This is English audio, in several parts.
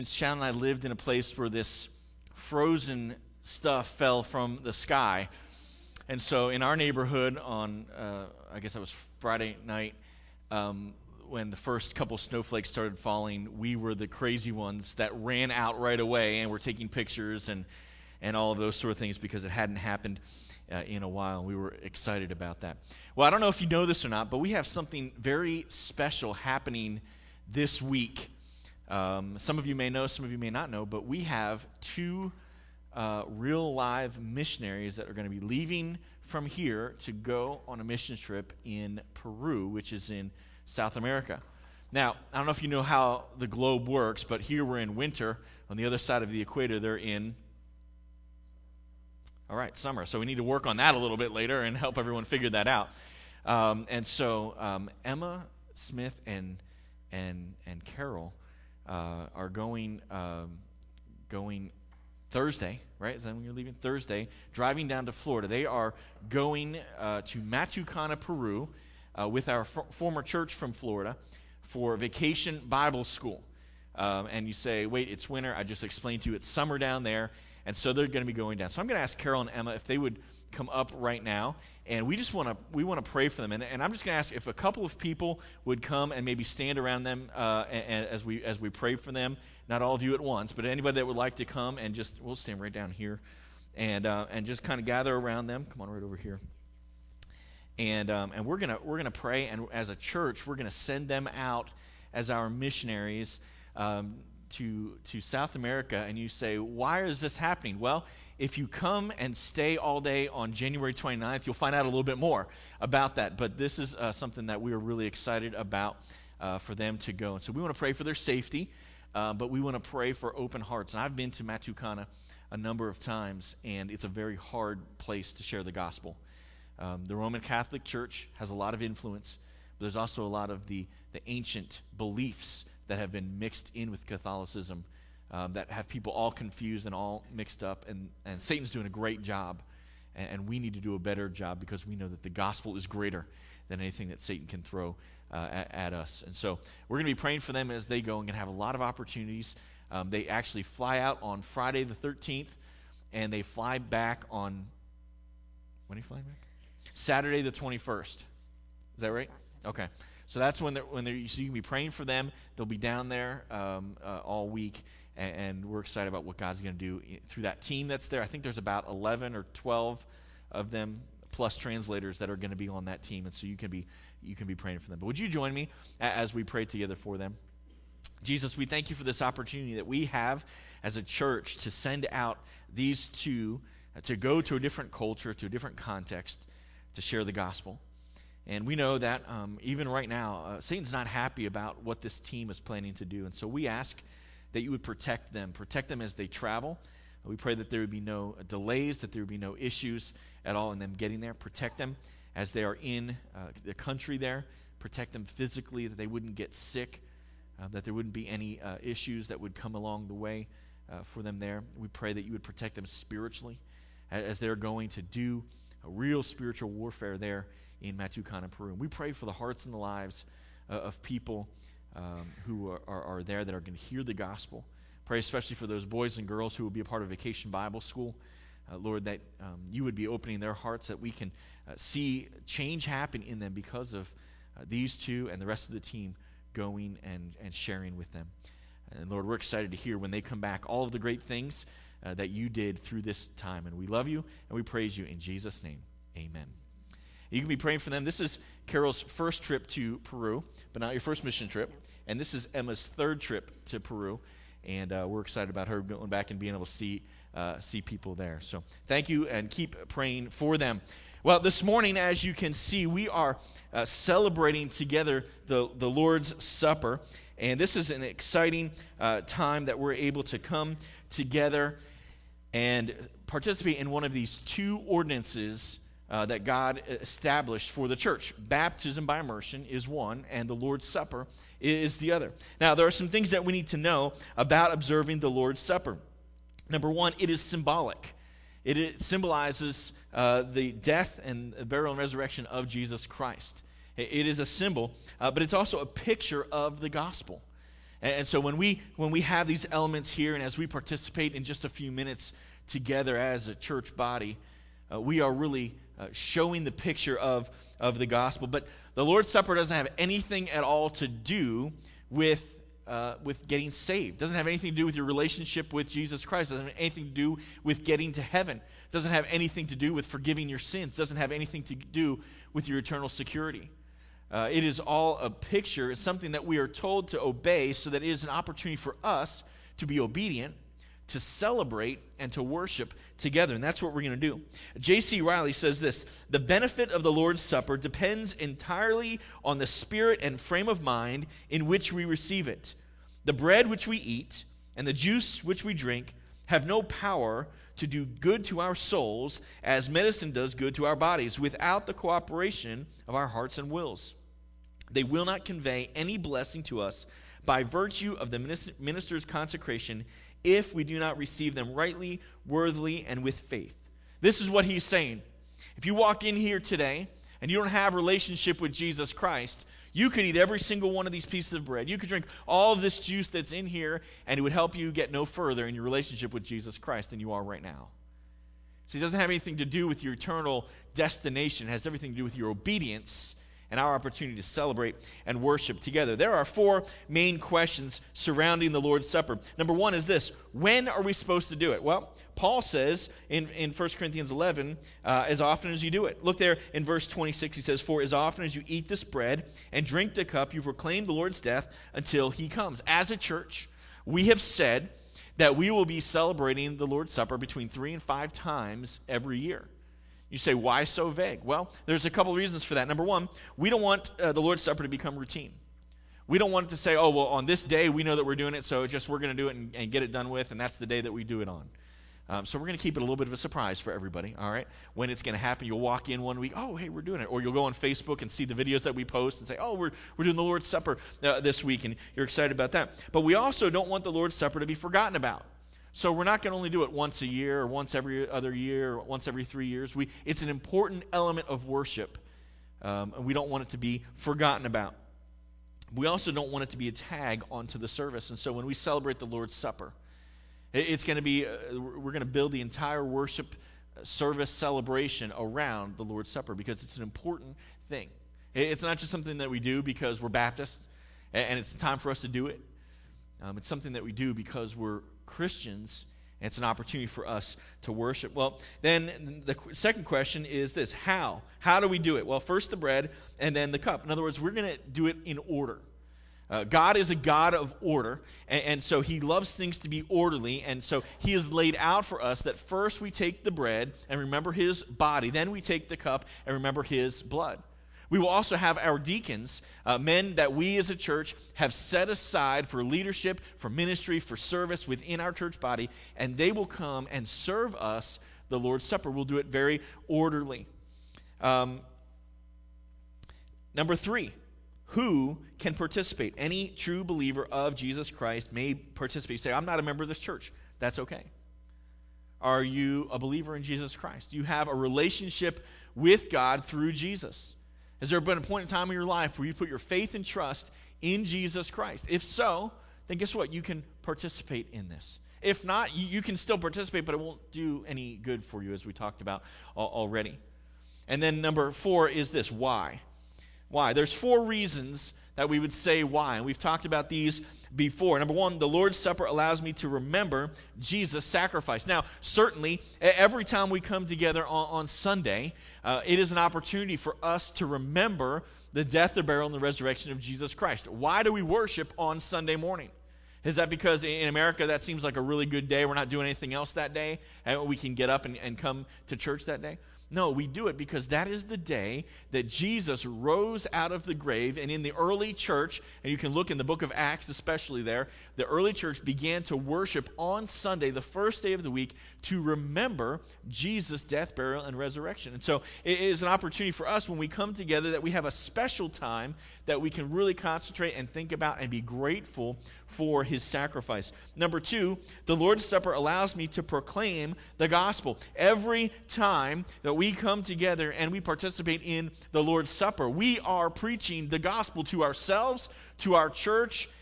Shannon and I lived in a place where this frozen stuff fell from the sky. And so in our neighborhood on, I guess that was Friday night, when the first couple snowflakes started falling, we were the crazy ones that ran out right away and were taking pictures and all of those sort of things because it hadn't happened in a while. We were excited about that. Well, I don't know if you know this or not, but we have something very special happening this week. Some of you may know, some of you may not know, but we have two real live missionaries that are going to be leaving from here to go on a mission trip in Peru, which is in South America. Now, I don't know if you know how the globe works, but here we're in winter. On the other side of the equator, they're in, summer. So we need to work on that a little bit later and help everyone figure that out. And so Emma Smith and Carol are going Thursday, right? Is that when you're leaving? Thursday, driving down to Florida. They are going to Matucana, Peru, with our former church from Florida for Vacation Bible School. And you say, wait, it's winter. I just explained to you it's summer down there. And so they're going to be going down. So I'm going to ask Carol and Emma if they would come up right now, and we want to pray for them. And I'm just going to ask if a couple of people would come and maybe stand around them as we pray for them. Not all of you at once, but anybody that would like to come and we'll stand right down here, and just kind of gather around them. Come on, right over here. And we're gonna pray, and as a church, we're gonna send them out as our missionaries to South America. And you say, why is this happening? Well, if you come and stay all day on January 29th, you'll find out a little bit more about that. But this is something that we are really excited about for them to go. And so we want to pray for their safety, but we want to pray for open hearts. And I've been to Matucana a number of times, and it's a very hard place to share the gospel. The Roman Catholic Church has a lot of influence, but there's also a lot of the ancient beliefs that have been mixed in with Catholicism, that have people all confused and all mixed up, and Satan's doing a great job, and we need to do a better job because we know that the gospel is greater than anything that Satan can throw at us. And so we're going to be praying for them as they go and going to have a lot of opportunities. They actually fly out on Friday the 13th, and they fly back on, when are you flying back? Saturday the 21st. Is that right? Okay. So that's when they're so you can be praying for them. They'll be down there all week, and we're excited about what God's going to do through that team that's there. I think there's about 11 or 12 of them, plus translators, that are going to be on that team, and so you can be praying for them. But would you join me as we pray together for them? Jesus, we thank you for this opportunity that we have as a church to send out these two to go to a different culture, to a different context, to share the gospel. And we know that even right now, Satan's not happy about what this team is planning to do. And so we ask that you would protect them as they travel. We pray that there would be no delays, that there would be no issues at all in them getting there. Protect them as they are in the country there. Protect them physically, that they wouldn't get sick, that there wouldn't be any issues that would come along the way for them there. We pray that you would protect them spiritually as they're going to do a real spiritual warfare there in Matucana, Peru. We pray for the hearts and the lives of people who are there that are going to hear the gospel. Pray especially for those boys and girls who will be a part of Vacation Bible School. Lord, that you would be opening their hearts, that we can see change happen in them because of these two and the rest of the team going and sharing with them. And Lord, we're excited to hear when they come back all of the great things that you did through this time. And we love you and we praise you in Jesus' name. Amen. You can be praying for them. This is Carol's first trip to Peru, but not your first mission trip. And this is Emma's third trip to Peru. And we're excited about her going back and being able to see people there. So thank you, and keep praying for them. Well, this morning, as you can see, we are celebrating together the Lord's Supper. And this is an exciting time that we're able to come together and participate in one of these two ordinances that God established for the church. Baptism by immersion is one, and the Lord's Supper is the other. Now, there are some things that we need to know about observing the Lord's Supper. Number one, it is symbolic. It symbolizes the death and burial and resurrection of Jesus Christ. It is a symbol, but it's also a picture of the gospel. And so when we have these elements here, and as we participate in just a few minutes together as a church body, we are really showing the picture of the gospel. But the Lord's Supper doesn't have anything at all to do with getting saved. It doesn't have anything to do with your relationship with Jesus Christ. It doesn't have anything to do with getting to heaven. It doesn't have anything to do with forgiving your sins. It doesn't have anything to do with your eternal security. It is all a picture. It's something that we are told to obey, so that it is an opportunity for us to be obedient, to celebrate, and to worship together. And that's what we're going to do. J.C. Riley says this: the benefit of the Lord's Supper depends entirely on the spirit and frame of mind in which we receive it. The bread which we eat and the juice which we drink have no power to do good to our souls as medicine does good to our bodies without the cooperation of our hearts and wills. They will not convey any blessing to us by virtue of the minister's consecration if we do not receive them rightly, worthily, and with faith. This is what he's saying. If you walk in here today and you don't have a relationship with Jesus Christ, you could eat every single one of these pieces of bread. You could drink all of this juice that's in here, and it would help you get no further in your relationship with Jesus Christ than you are right now. See, it doesn't have anything to do with your eternal destination. It has everything to do with your obedience and our opportunity to celebrate and worship together. There are 4 main questions surrounding the Lord's Supper. Number 1 is this: when are we supposed to do it? Well, Paul says in 1 Corinthians 11, as often as you do it. Look there in verse 26, he says, "For as often as you eat this bread and drink the cup, you proclaim the Lord's death until he comes." As a church, we have said that we will be celebrating the Lord's Supper between 3 and 5 times every year. You say, why so vague? Well, there's a couple of reasons for that. Number 1, we don't want the Lord's Supper to become routine. We don't want it to say, oh, well, on this day we know that we're doing it, so we're going to do it and get it done with, and that's the day that we do it on. So we're going to keep it a little bit of a surprise for everybody, all right? When it's going to happen, you'll walk in one week, oh, hey, we're doing it. Or you'll go on Facebook and see the videos that we post and say, oh, we're doing the Lord's Supper this week, and you're excited about that. But we also don't want the Lord's Supper to be forgotten about. So we're not going to only do it once a year or once every other year or once every 3 years. It's an important element of worship, and we don't want it to be forgotten about. We also don't want it to be a tag onto the service. And so when we celebrate the Lord's Supper, it's going to be, we're going to build the entire worship service celebration around the Lord's Supper because it's an important thing. It's not just something that we do because we're Baptists and it's time for us to do it. It's something that we do because we're Christians, and it's an opportunity for us to worship. Well, then the second question is this: how? How do we do it? Well, first the bread, and then the cup. In other words, we're going to do it in order. God is a God of order, and so he loves things to be orderly, and so he has laid out for us that first we take the bread and remember his body, then we take the cup and remember his blood. We will also have our deacons, men that we as a church have set aside for leadership, for ministry, for service within our church body, and they will come and serve us the Lord's Supper. We'll do it very orderly. Number 3, who can participate? Any true believer of Jesus Christ may participate. You say, I'm not a member of this church. That's okay. Are you a believer in Jesus Christ? Do you have a relationship with God through Jesus? Has there been a point in time in your life where you put your faith and trust in Jesus Christ? If so, then guess what? You can participate in this. If not, you can still participate, but it won't do any good for you, as we talked about already. And then number 4 is this: why? Why? There's 4 reasons that we would say why, and we've talked about these before. Number 1, the Lord's Supper allows me to remember Jesus' sacrifice. Now, certainly, every time we come together on Sunday, it is an opportunity for us to remember the death, the burial, and the resurrection of Jesus Christ. Why do we worship on Sunday morning? Is that because in America that seems like a really good day, we're not doing anything else that day, and we can get up and come to church that day? No, we do it because that is the day that Jesus rose out of the grave. And in the early church, and you can look in the book of Acts especially there, the early church began to worship on Sunday, the first day of the week, to remember Jesus' death, burial, and resurrection. And so it is an opportunity for us when we come together that we have a special time that we can really concentrate and think about and be grateful for his sacrifice. Number 2, the Lord's Supper allows me to proclaim the gospel. Every time that we come together and we participate in the Lord's Supper, we are preaching the gospel to ourselves, to our church,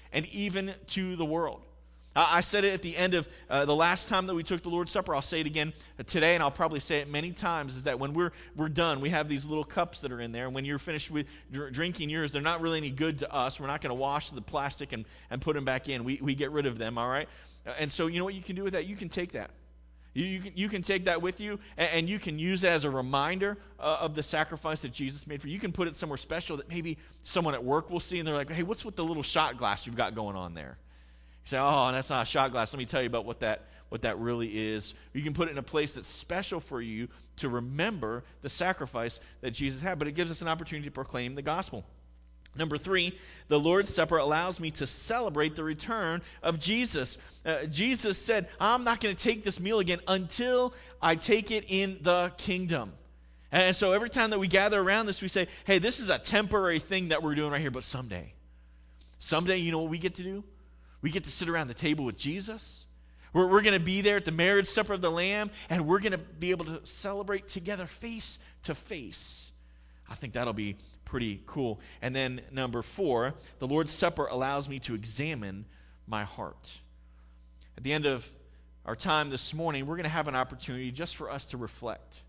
and even to the world. I said it at the end of the last time that we took the Lord's Supper. I'll say it again today, and I'll probably say it many times, is that when we're done, we have these little cups that are in there, and when you're finished with drinking yours, they're not really any good to us. We're not going to wash the plastic and put them back in. We get rid of them, all right? And so you know what you can do with that? You can take that. You can take that with you, and you can use it as a reminder of the sacrifice that Jesus made for you. You can put it somewhere special that maybe someone at work will see, and they're like, hey, what's with the little shot glass you've got going on there? You say, oh, that's not a shot glass. Let me tell you about what that really is. You can put it in a place that's special for you to remember the sacrifice that Jesus had, but it gives us an opportunity to proclaim the gospel. Number 3, the Lord's Supper allows me to celebrate the return of Jesus. Jesus said, I'm not going to take this meal again until I take it in the kingdom. And so every time that we gather around this, we say, hey, this is a temporary thing that we're doing right here, but someday, you know what we get to do? We get to sit around the table with Jesus. We're going to be there at the marriage supper of the Lamb, and we're going to be able to celebrate together face to face. I think that'll be pretty cool. And then number 4, the Lord's Supper allows me to examine my heart. At the end of our time this morning, we're going to have an opportunity just for us to reflect.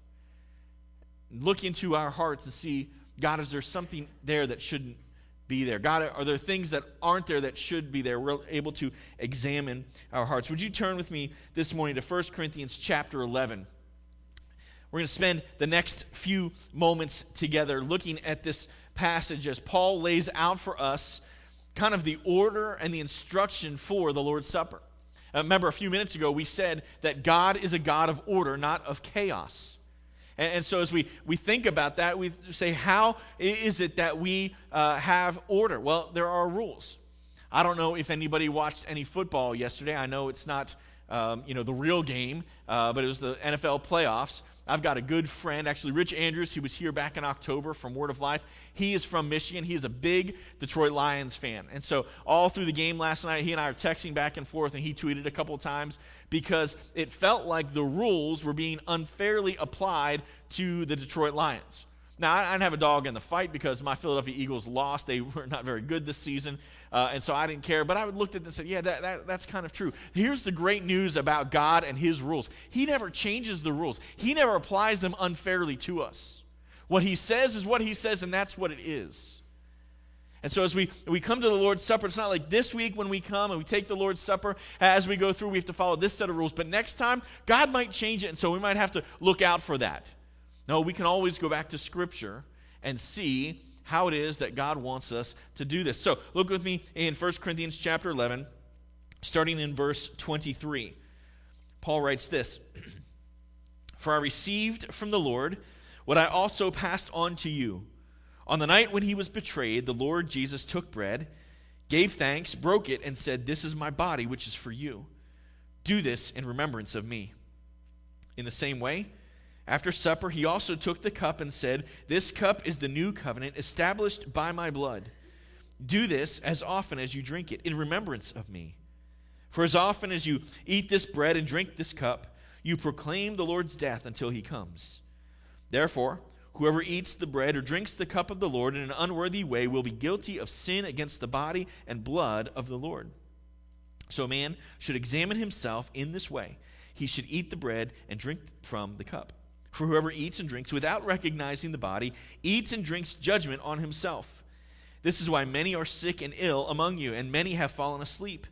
Look into our hearts and see, God, is there something there that shouldn't be there? God, are there things that aren't there that should be there? We're able to examine our hearts. Would you turn with me this morning to 1 Corinthians chapter 11? We're going to spend the next few moments together looking at this passage as Paul lays out for us kind of the order and the instruction for the Lord's Supper. Remember, a few minutes ago, we said that God is a God of order, not of chaos. And so as we think about that, we say, how is it that we have order? Well, there are rules. I don't know if anybody watched any football yesterday. I know it's not the real game, but it was the NFL playoffs. I've got a good friend, actually Rich Andrews. He was here back in October from Word of Life. He is from Michigan. He is a big Detroit Lions fan. And so all through the game last night, he and I are texting back and forth, and he tweeted a couple of times because it felt like the rules were being unfairly applied to the Detroit Lions. Now, I didn't have a dog in the fight because my Philadelphia Eagles lost. They were not very good this season, and so I didn't care. But I looked at it and said, yeah, that's kind of true. Here's the great news about God and his rules. He never changes the rules. He never applies them unfairly to us. What he says is what he says, and that's what it is. And so as we come to the Lord's Supper, it's not like this week when we come and we take the Lord's Supper, as we go through, we have to follow this set of rules. But next time, God might change it, and so we might have to look out for that. No, we can always go back to Scripture and see how it is that God wants us to do this. So look with me in 1 Corinthians chapter 11, starting in verse 23. Paul writes this, "For I received from the Lord what I also passed on to you. On the night when he was betrayed, the Lord Jesus took bread, gave thanks, broke it, and said, 'This is my body, which is for you. Do this in remembrance of me.' In the same way, after supper, he also took the cup and said, 'This cup is the new covenant established by my blood. Do this as often as you drink it in remembrance of me. For as often as you eat this bread and drink this cup, you proclaim the Lord's death until he comes. Therefore, whoever eats the bread or drinks the cup of the Lord in an unworthy way will be guilty of sin against the body and blood of the Lord. So a man should examine himself in this way. He should eat the bread and drink from the cup. For whoever eats and drinks without recognizing the body eats and drinks judgment on himself. This is why many are sick and ill among you, and many have fallen asleep.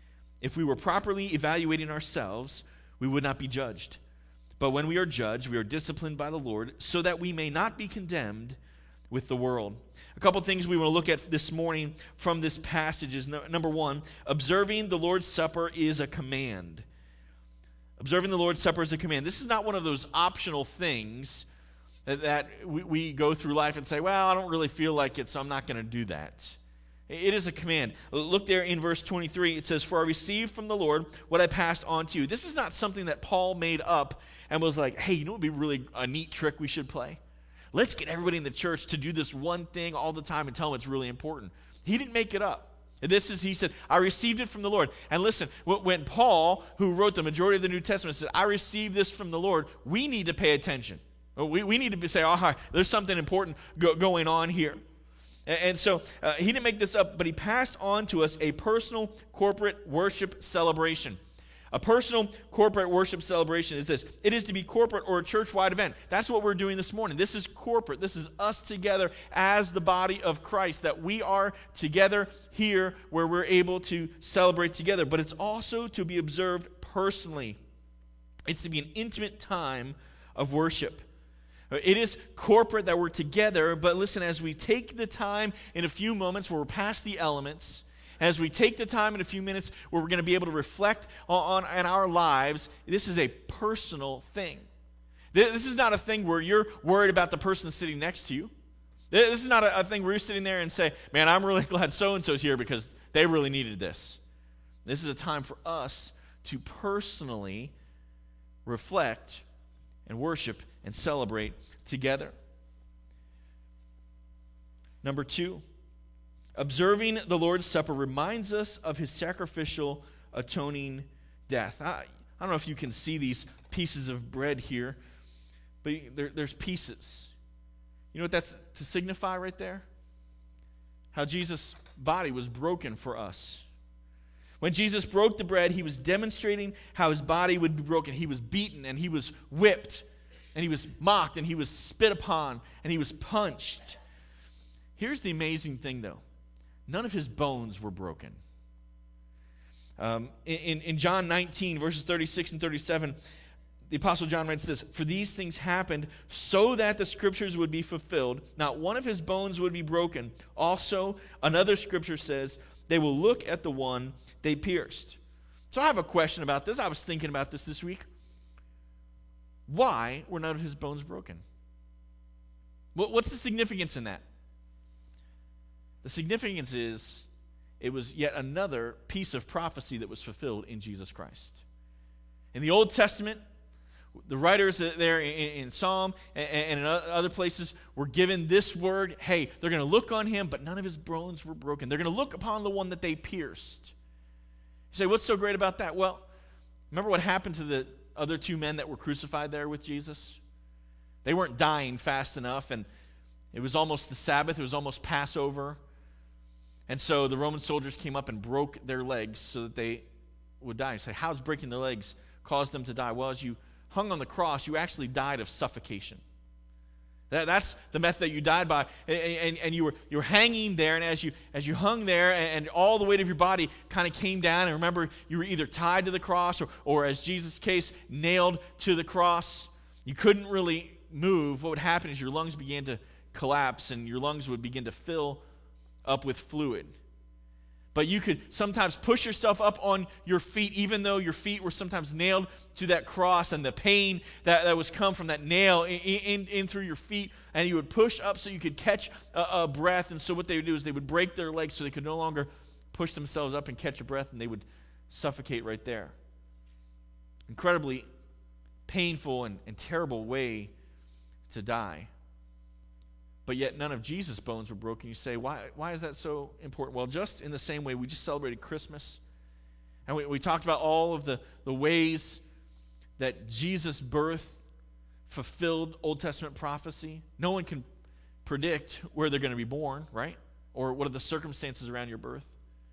If we were properly evaluating ourselves, we would not be judged. But when we are judged, we are disciplined by the Lord, so that we may not be condemned with the world." A couple things we want to look at this morning from this passage is, number one, observing the Lord's Supper is a command. Observing the Lord's Supper is a command. This is not one of those optional things that we go through life and say, well, I don't really feel like it, so I'm not going to do that. It is a command. Look there in verse 23. It says, "For I received from the Lord what I passed on to you." This is not something that Paul made up and was like, hey, you know what would be really a neat trick we should play? Let's get everybody in the church to do this one thing all the time and tell them it's really important. He didn't make it up. He said, I received it from the Lord. And listen, when Paul, who wrote the majority of the New Testament, said, I received this from the Lord, we need to pay attention. We need to say, all right, there's something important going on here. And so he didn't make this up, but he passed on to us a personal corporate worship celebration. A personal corporate worship celebration is this. It is to be corporate or a church-wide event. That's what we're doing this morning. This is corporate. This is us together as the body of Christ, that we are together here where we're able to celebrate together. But it's also to be observed personally. It's to be an intimate time of worship. It is corporate that we're together, but listen, as we take the time in a few moments where we're past the elements, as we take the time in a few minutes where we're going to be able to reflect on our lives, this is a personal thing. This is not a thing where you're worried about the person sitting next to you. This is not a thing where you're sitting there and say, man, I'm really glad so-and-so's here because they really needed this. This is a time for us to personally reflect and worship and celebrate together. Number 2, observing the Lord's Supper reminds us of his sacrificial atoning death. I don't know if you can see these pieces of bread here, but there's pieces. You know what that's to signify right there? How Jesus' body was broken for us. When Jesus broke the bread, he was demonstrating how his body would be broken. He was beaten and he was whipped and he was mocked and he was spit upon and he was punched. Here's the amazing thing, though. None of his bones were broken. In John 19, verses 36 and 37, the Apostle John writes this, "For these things happened so that the Scriptures would be fulfilled. Not one of his bones would be broken. Also, another Scripture says, they will look at the one they pierced." So I have a question about this. I was thinking about this week. Why were none of his bones broken? What's the significance in that? The significance is it was yet another piece of prophecy that was fulfilled in Jesus Christ. In the Old Testament, the writers there in Psalm and in other places were given this word, hey, they're going to look on him, but none of his bones were broken. They're going to look upon the one that they pierced. You say, what's so great about that? Well, remember what happened to the other 2 men that were crucified there with Jesus? They weren't dying fast enough, and it was almost the Sabbath. It was almost Passover. And so the Roman soldiers came up and broke their legs so that they would die. You say, how's breaking their legs caused them to die? Well, as you hung on the cross, you actually died of suffocation. That's the method that you died by. And you were hanging there, and as you hung there, and all the weight of your body kind of came down, and remember, you were either tied to the cross or as Jesus' case, nailed to the cross. You couldn't really move. What would happen is your lungs began to collapse, and your lungs would begin to fill up with fluid. But you could sometimes push yourself up on your feet, even though your feet were sometimes nailed to that cross, and the pain that was come from that nail in through your feet, and you would push up so you could catch a breath. And so what they would do is they would break their legs so they could no longer push themselves up and catch a breath, and they would suffocate right there. Incredibly painful and terrible way to die. But yet none of Jesus' bones were broken. You say, why is that so important? Well, just in the same way, we just celebrated Christmas. And we talked about all of the ways that Jesus' birth fulfilled Old Testament prophecy. No one can predict where they're going to be born, right? Or what are the circumstances around your birth.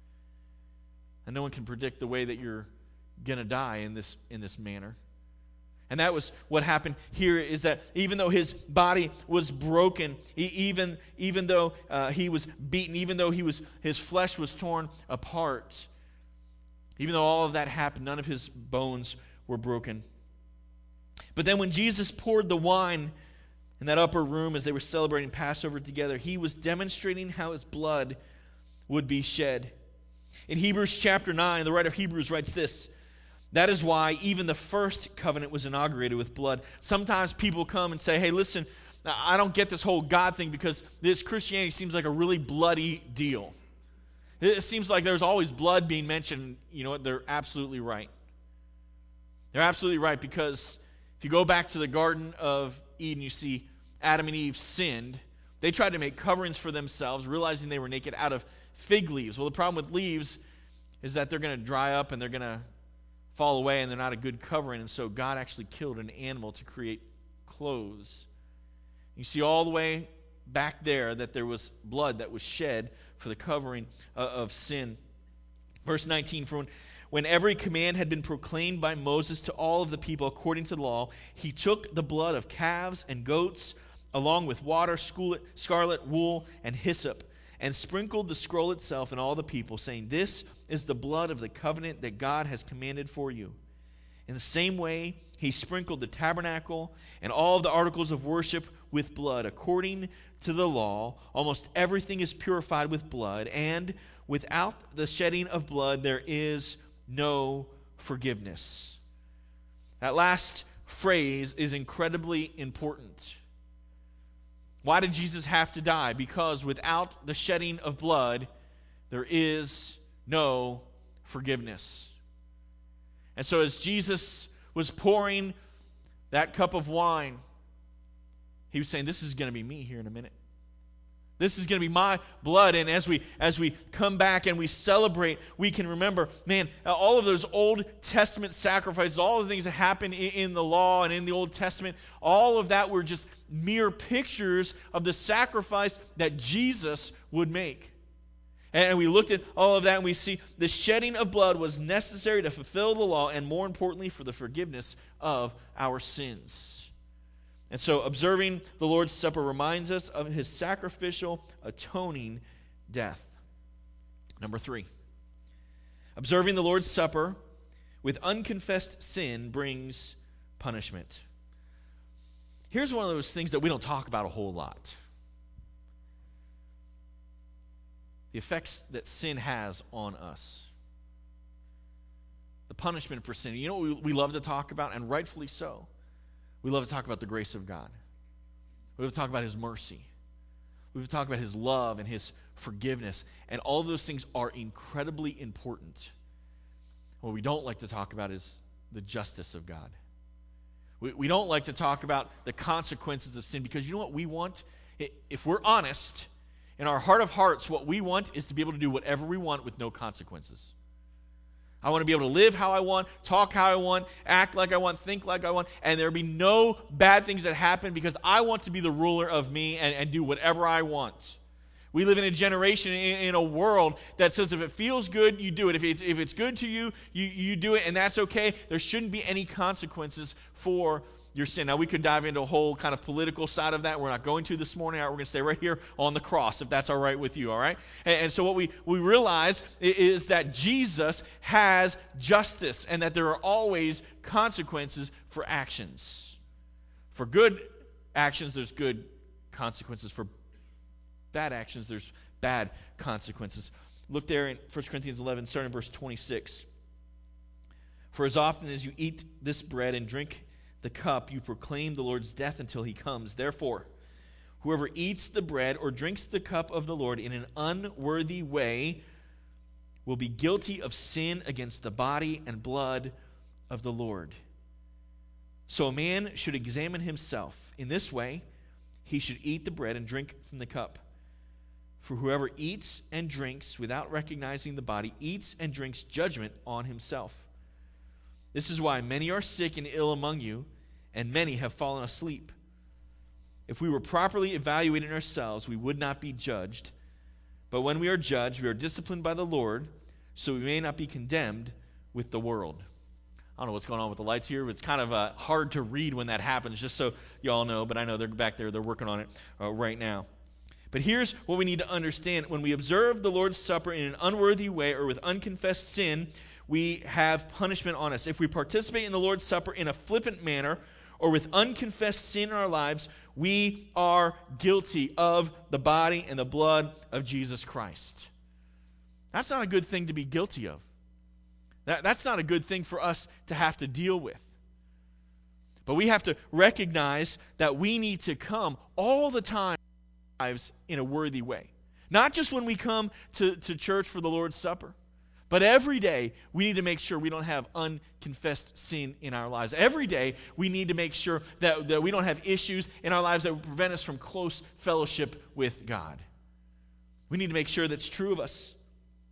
And no one can predict the way that you're going to die in this manner. And that was what happened here, is that even though his body was broken, even though he was beaten, even though his flesh was torn apart, even though all of that happened, none of his bones were broken. But then when Jesus poured the wine in that upper room as they were celebrating Passover together, he was demonstrating how his blood would be shed. In Hebrews chapter 9, the writer of Hebrews writes this, "That is why even the first covenant was inaugurated with blood." Sometimes people come and say, hey, listen, I don't get this whole God thing because this Christianity seems like a really bloody deal. It seems like there's always blood being mentioned. You know what? They're absolutely right. They're absolutely right, because if you go back to the Garden of Eden, you see Adam and Eve sinned. They tried to make coverings for themselves, realizing they were naked, out of fig leaves. Well, the problem with leaves is that they're going to dry up and they're going to fall away, and they're not a good covering. And so God actually killed an animal to create clothes. You see all the way back there that there was blood that was shed for the covering of sin. Verse 19, for when every command had been proclaimed by Moses to all of the people according to the law, he took the blood of calves and goats, along with water, scarlet wool, and hyssop, and sprinkled the scroll itself and all the people, saying, "This is the blood of the covenant that God has commanded for you." In the same way, he sprinkled the tabernacle and all of the articles of worship with blood. According to the law, almost everything is purified with blood, and without the shedding of blood, there is no forgiveness. That last phrase is incredibly important. Why did Jesus have to die? Because without the shedding of blood, there is no forgiveness. And so as Jesus was pouring that cup of wine, he was saying, this is going to be me here in a minute. This is going to be my blood. And as we come back and we celebrate, we can remember, man, all of those Old Testament sacrifices, all the things that happened in the law and in the Old Testament, all of that were just mere pictures of the sacrifice that Jesus would make. And we looked at all of that and we see the shedding of blood was necessary to fulfill the law and, more importantly, for the forgiveness of our sins. And so observing the Lord's Supper reminds us of his sacrificial, atoning death. Number 3, observing the Lord's Supper with unconfessed sin brings punishment. Here's one of those things that we don't talk about a whole lot. The effects that sin has on us. The punishment for sin. You know what we love to talk about, and rightfully so? We love to talk about the grace of God. We love to talk about his mercy. We love to talk about his love and his forgiveness. And all of those things are incredibly important. What we don't like to talk about is the justice of God. We don't like to talk about the consequences of sin, because you know what we want? If we're honest, in our heart of hearts, what we want is to be able to do whatever we want with no consequences. I want to be able to live how I want, talk how I want, act like I want, think like I want, and there be no bad things that happen because I want to be the ruler of me and do whatever I want. We live in a generation, in a world that says if it feels good, you do it. If it's good to you, you do it, and that's okay. There shouldn't be any consequences for your sin. Now, we could dive into a whole kind of political side of that. We're not going to this morning. We're going to stay right here on the cross, if that's all right with you, all right? And so what we realize is that Jesus has justice and that there are always consequences for actions. For good actions, there's good consequences. For bad actions, there's bad consequences. Look there in 1 Corinthians 11, starting in verse 26. For as often as you eat this bread and drink the cup, you proclaim the Lord's death until he comes. Therefore, whoever eats the bread or drinks the cup of the Lord in an unworthy way will be guilty of sin against the body and blood of the Lord. So a man should examine himself. In this way, he should eat the bread and drink from the cup. For whoever eats and drinks without recognizing the body eats and drinks judgment on himself. This is why many are sick and ill among you, and many have fallen asleep. If we were properly evaluating ourselves, we would not be judged. But when we are judged, we are disciplined by the Lord, so we may not be condemned with the world. I don't know what's going on with the lights here, but it's kind of hard to read when that happens, just so you all know. But I know they're back there. They're working on it right now. But here's what we need to understand. When we observe the Lord's Supper in an unworthy way or with unconfessed sin, we have punishment on us. If we participate in the Lord's Supper in a flippant manner or with unconfessed sin in our lives, we are guilty of the body and the blood of Jesus Christ. That's not a good thing to be guilty of. That's not a good thing for us to have to deal with. But we have to recognize that we need to come all the time in a worthy way. Not just when we come to church for the Lord's Supper, but every day we need to make sure we don't have unconfessed sin in our lives. Every day we need to make sure that we don't have issues in our lives that would prevent us from close fellowship with God. We need to make sure that's true of us.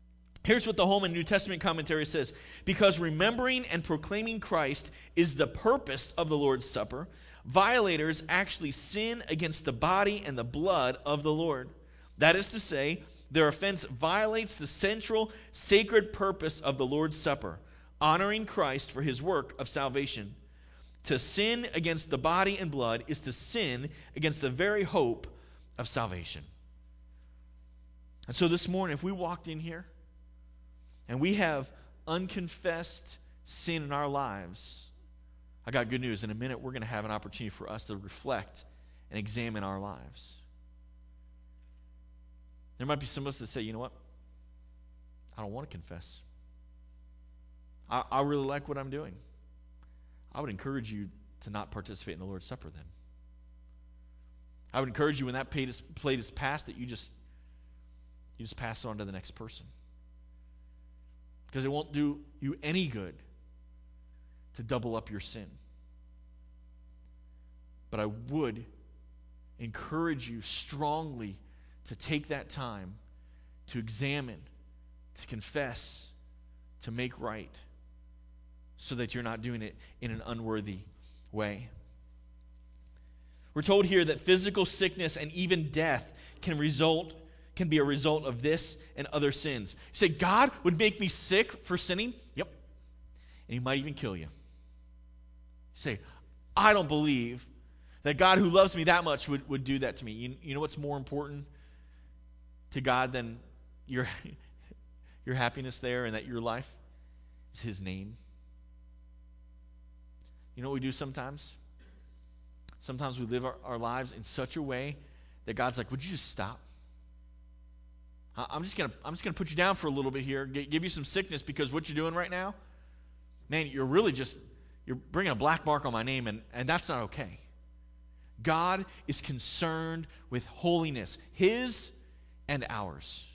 Here's what the Holman New Testament commentary says. Because remembering and proclaiming Christ is the purpose of the Lord's Supper, violators actually sin against the body and the blood of the Lord. That is to say, their offense violates the central sacred purpose of the Lord's Supper, honoring Christ for his work of salvation. To sin against the body and blood is to sin against the very hope of salvation. And so this morning, if we walked in here and we have unconfessed sin in our lives, I got good news. In a minute, we're going to have an opportunity for us to reflect and examine our lives. There might be some of us that say, you know what? I don't want to confess. I really like what I'm doing. I would encourage you to not participate in the Lord's Supper then. I would encourage you when that plate is passed that you just pass it on to the next person. Because it won't do you any good to double up your sin. But I would encourage you strongly to take that time to examine, to confess, to make right, so that you're not doing it in an unworthy way. We're told here that physical sickness and even death can be a result of this and other sins. You say, God would make me sick for sinning? Yep. And he might even kill you. You say, I don't believe that God who loves me that much would do that to me. You know what's more important to God than your happiness there and that your life is his name? You know what we do sometimes? Sometimes we live our lives in such a way that God's like, would you just stop? I'm just gonna put you down for a little bit here, give you some sickness because what you're doing right now, man, you're bringing a black mark on my name, and that's not okay. God is concerned with holiness, his and ours.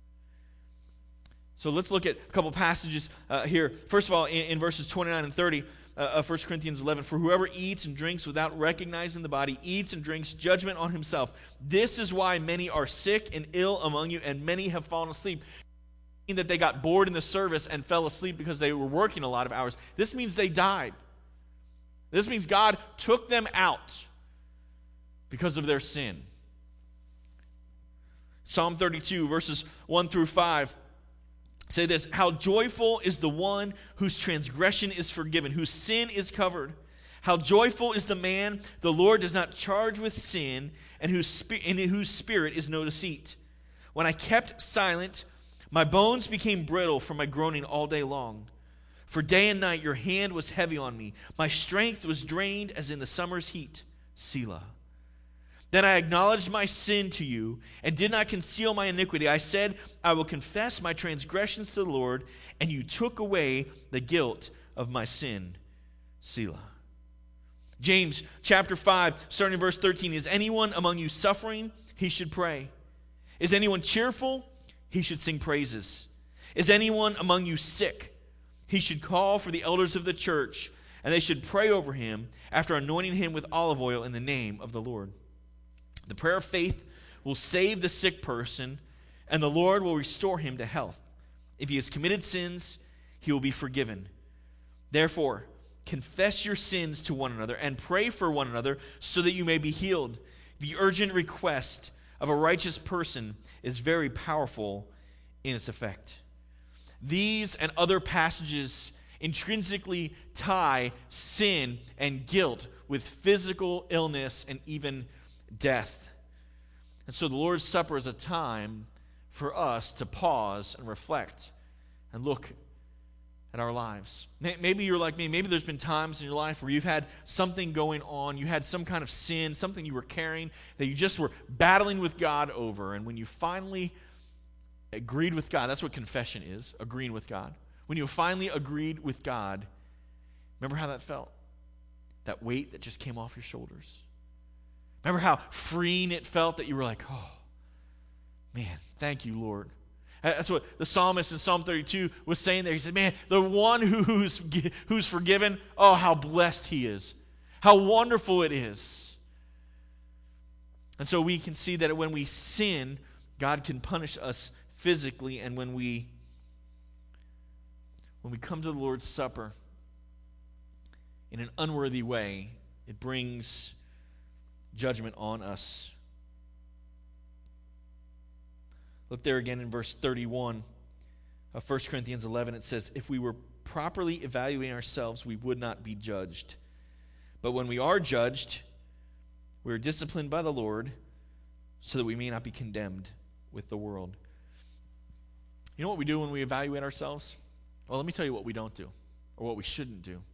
So let's look at a couple passages here. First of all, in verses 29 and 30 of 1 Corinthians 11, for whoever eats and drinks without recognizing the body eats and drinks judgment on himself. This is why many are sick and ill among you, and many have fallen asleep. That they got bored in the service and fell asleep because they were working a lot of hours. This means they died. This means God took them out because of their sin. Psalm 32, verses 1 through 5 say this: how joyful is the one whose transgression is forgiven, whose sin is covered. How joyful is the man the Lord does not charge with sin, and in whose spirit is no deceit. When I kept silent, my bones became brittle from my groaning all day long. For day and night your hand was heavy on me. My strength was drained as in the summer's heat. Selah. Then I acknowledged my sin to you and did not conceal my iniquity. I said, I will confess my transgressions to the Lord, and you took away the guilt of my sin. Selah. James chapter 5, starting in verse 13. Is anyone among you suffering? He should pray. Is anyone cheerful? He should sing praises. Is anyone among you sick? He should call for the elders of the church, and they should pray over him after anointing him with olive oil in the name of the Lord. The prayer of faith will save the sick person, and the Lord will restore him to health. If he has committed sins, he will be forgiven. Therefore, confess your sins to one another and pray for one another so that you may be healed. The urgent request of a righteous person is very powerful in its effect. These and other passages intrinsically tie sin and guilt with physical illness and even death. And so the Lord's Supper is a time for us to pause and reflect and look at our lives. Maybe you're like me. Maybe there's been times in your life where you've had something going on. You had some kind of sin, something you were carrying that you just were battling with God over. And when you finally agreed with God, that's what confession is, agreeing with God. When you finally agreed with God, remember how that felt? That weight that just came off your shoulders. Remember how freeing it felt that you were like, oh, man, thank you, Lord. That's what the psalmist in Psalm 32 was saying there. He said, man, the one who's forgiven, oh, how blessed he is. How wonderful it is. And so we can see that when we sin, God can punish us physically, and when we when we come to the Lord's Supper in an unworthy way, it brings judgment on us. Look there again in verse 31 of 1 Corinthians 11. It says, if we were properly evaluating ourselves, we would not be judged. But when we are judged, we are disciplined by the Lord so that we may not be condemned with the world. You know what we do when we evaluate ourselves? Well, let me tell you what we don't do, or what we shouldn't do.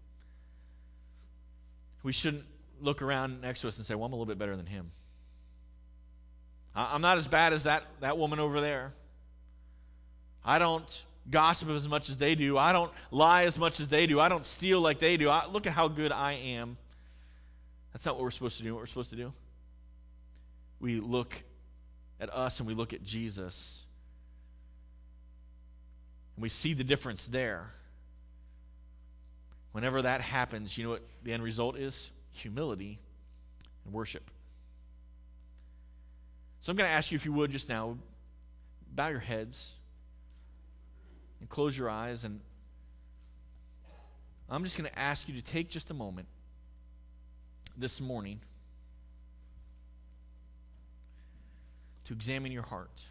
We shouldn't look around next to us and say, well, I'm a little bit better than him. I'm not as bad as that woman over there. I don't gossip as much as they do. I don't lie as much as they do. I don't steal like they do. Look at how good I am. That's not what we're supposed to do. What we're supposed to do? We look at us and we look at Jesus. And we see the difference there. Whenever that happens, you know what the end result is? Humility and worship. So I'm going to ask you, if you would, just now, bow your heads and close your eyes. And I'm just going to ask you to take just a moment this morning to examine your heart.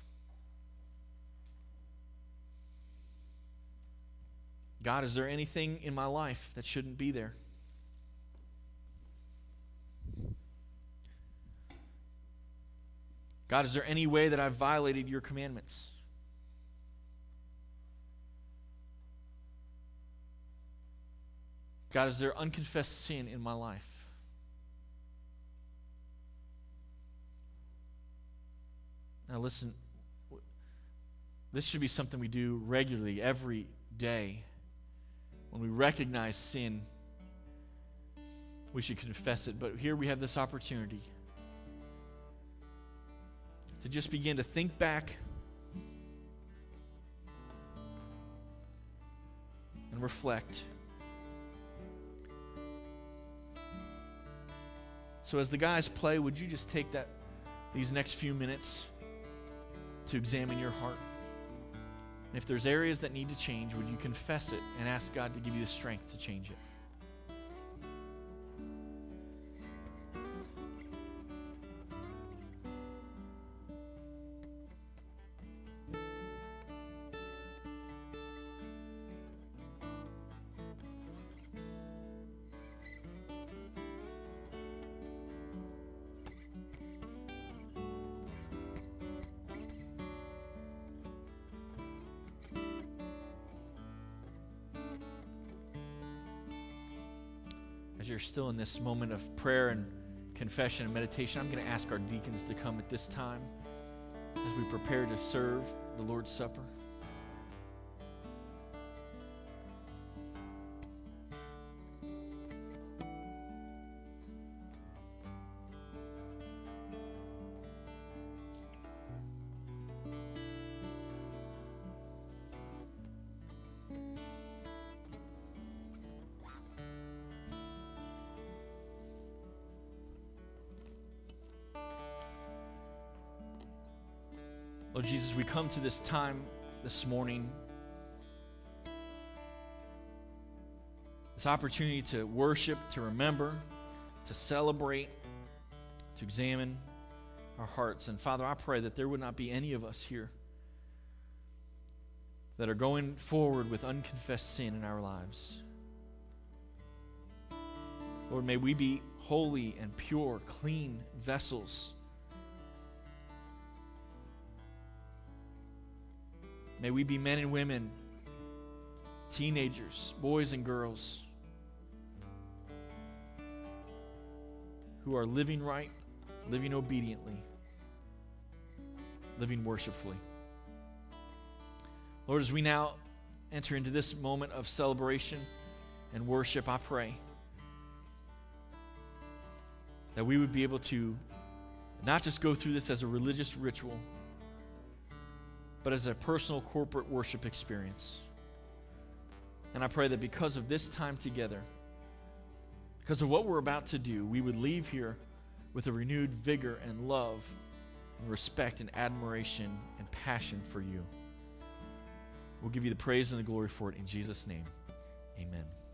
God, is there anything in my life that shouldn't be there? God, is there any way that I've violated your commandments? God, is there unconfessed sin in my life? Now listen, this should be something we do regularly, every day. When we recognize sin, we should confess it. But here we have this opportunity to just begin to think back and reflect. So as the guys play, would you just take these next few minutes to examine your heart? And if there's areas that need to change, would you confess it and ask God to give you the strength to change it? As you're still in this moment of prayer and confession and meditation, I'm going to ask our deacons to come at this time as we prepare to serve the Lord's Supper. Lord Jesus, we come to this time this morning, this opportunity to worship, to remember, to celebrate, to examine our hearts. And Father, I pray that there would not be any of us here that are going forward with unconfessed sin in our lives. Lord, may we be holy and pure, clean vessels. May we be men and women, teenagers, boys and girls, who are living right, living obediently, living worshipfully. Lord, as we now enter into this moment of celebration and worship, I pray that we would be able to not just go through this as a religious ritual, but as a personal corporate worship experience. And I pray that because of this time together, because of what we're about to do, we would leave here with a renewed vigor and love and respect and admiration and passion for you. We'll give you the praise and the glory for it in Jesus' name. Amen.